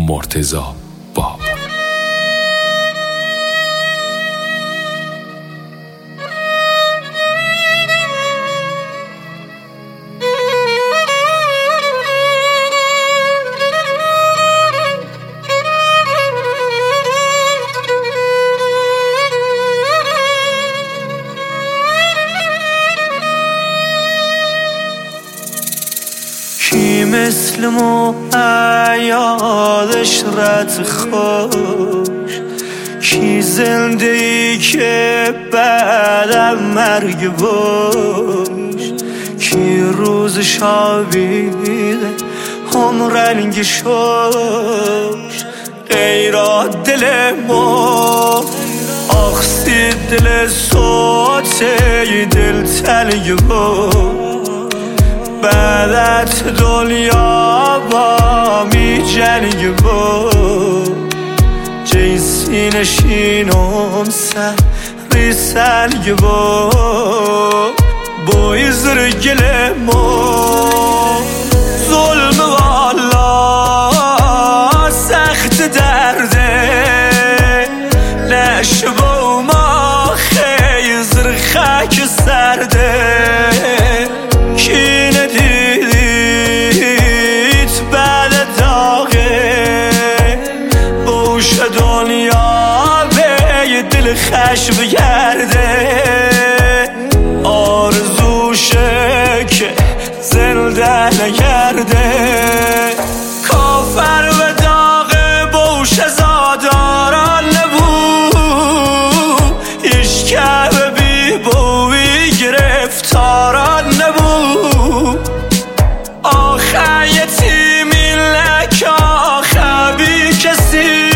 مرتضی باب. کی مثل ما یادش رد خوش، کی زنده ای که بعدم مرگ باش، کی روز شابیده هم رنگ شوش غیرات دل ما آخسی دل سوته دل تلگ باش. بعدت دنیا با می جنگ با جیسی نشینم سر ریسلگ با بای زرگل ما ظلم والا سخت درده نشبه ما خیزر خاک سرده کی ندیدیت بعد داغه بوش دنیا به دل خش بگرده آرزوشه که زنده نگرده کافر و داغ بوش زاداران نبود ایشکه بی بوی گرفتاران نبود آخه یتیمی لک آخه بی کسی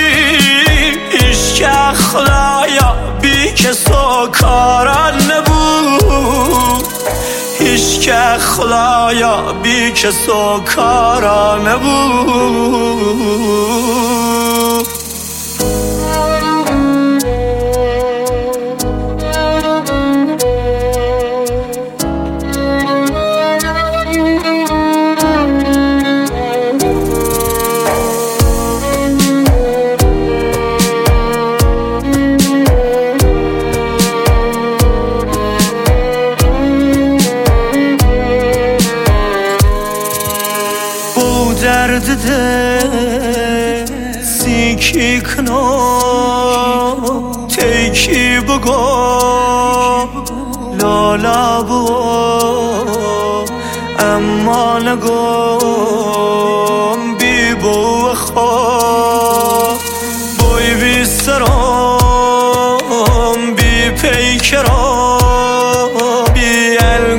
ایشکه خدایا بی کس و کاران نبود ایشکه خدایا بی کس و کاران نبود. درد ده سیکی کنو تیکی بگو لالا بو اما نگم بی بو خواب بوی بی سرم بی پیکرم بی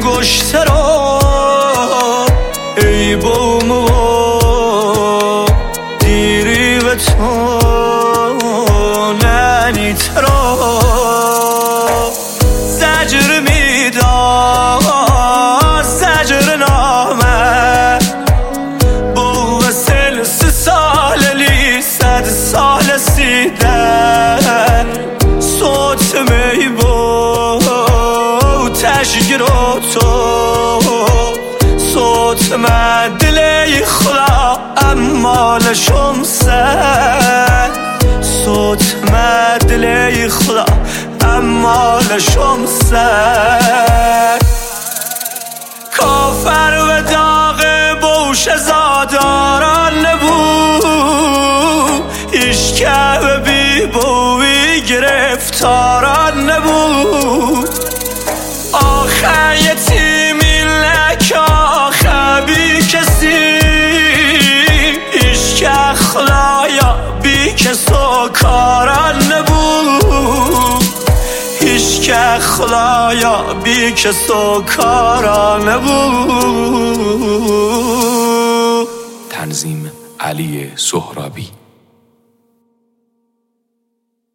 انگشترم ای بوم تو ننی ترا زجر میداد زجر نامه بو وسل 3 سال لی 100 سال سیدن صوت می بو تشگیر تو صوت مدلی خدا اما لشمسه صوت مدلی خدا اما لشمسه کافر و داغ بوش زاداران نبود ایشکه و بی بوی گرفتاران نبود آخه یتیمی لک آخه بی کسی ایشکه خدایا بی کس و کاران نبود ایشکه خدایا بی کس و کاران نبود. تنظیم علی سهرابی.